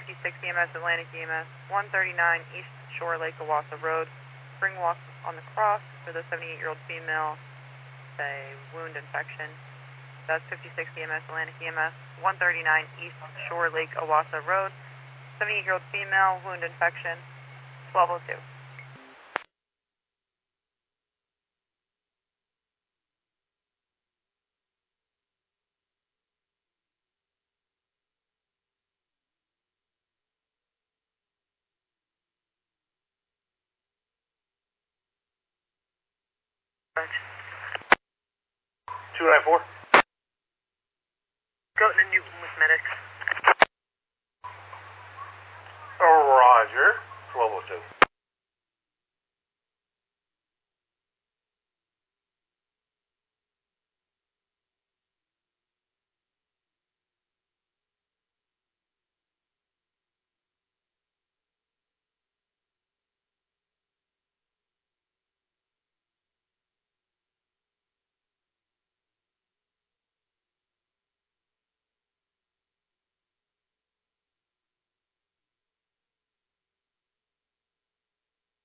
56 EMS, Atlantic EMS, 139 East Shore Lake Owasso Road. Spring walk on the cross for the 78-year-old female, a wound infection. That's 56 EMS, Atlantic EMS, 139 East Shore Lake Owasso Road. 78-year-old female, wound infection, 1202. Correction. 294. Goten and Newton with medics. Roger. 1202.